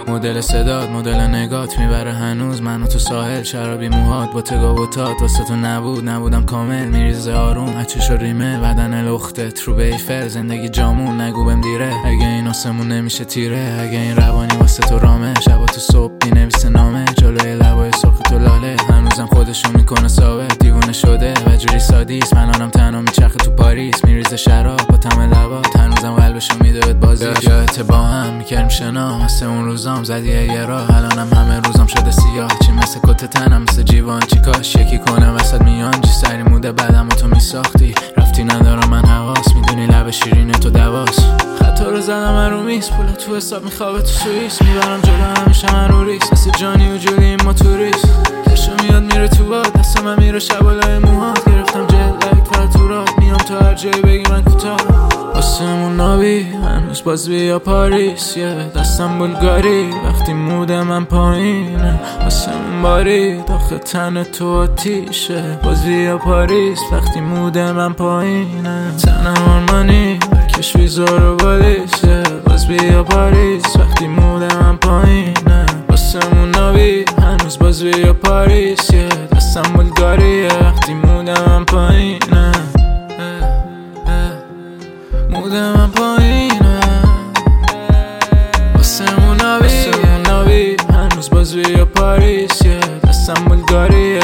مدل صدات مدل نگات میبره هنوز منو تو ساحل، شرابی موهات با تگاوتات واسه تو نبودم کامل، میریزه آروم هچش و ریمه بدن لختت رو بیفر، زندگی جامون نگو بهم دیره، اگه این آسمون نمیشه تیره، اگه این روانی واسه تو رامه، شبا تو صبح بینویسه نامه جلوی لبای سرخ تو لاله، هنوزم خودشو میکنه ثابت، دیوونه شده و جوری سادیس، من آنم تنها میچرخه تو پاریس، میریزه شراب با طعم لبات، هنوزم قلبشو میده بهت بازی، یادت با هم میکردیم شنا مثل اون روزام، زدی یه راه الانم همه روزام شده سیاه، چی مثل کت تنم مثل جیوان، چی کاش یکی کنه وسط میان، چی سری موده بعدم تو میساختی، رفتی ندارم من حواس، میدونی لب شیرین تو دواس، خطا رو زدم من رو میز، پولا تو حساب میخوابه تو سوئیس، میبرم جلو همیشه من رو ریس، مثل جانی و جولی ما توریست، کشو میاد میره تو باد، دست من میره شبالای موهات، گرفتم جلک فراتورات، میام تو هر جایی بگی من کوتاه، آسمون نابی هنوز باز بیا پاریس، دستم بلگاری وقتی مود من پایینه، آسمون باری داخل تن تو آتیشه، باز بیا پاریس وقتی مود من پایینه، تنم آرمانی بکش ویزا رو بالیشه، باز بیا پاریس وقتی مود من پایینه، آسمون نابی هنوز باز بیا پاریس، دستم بلگاری وقتی مود من پایینه، مود من پایینه، آسمون نابی هنوز باز بیا پاریس، دستم بلگاری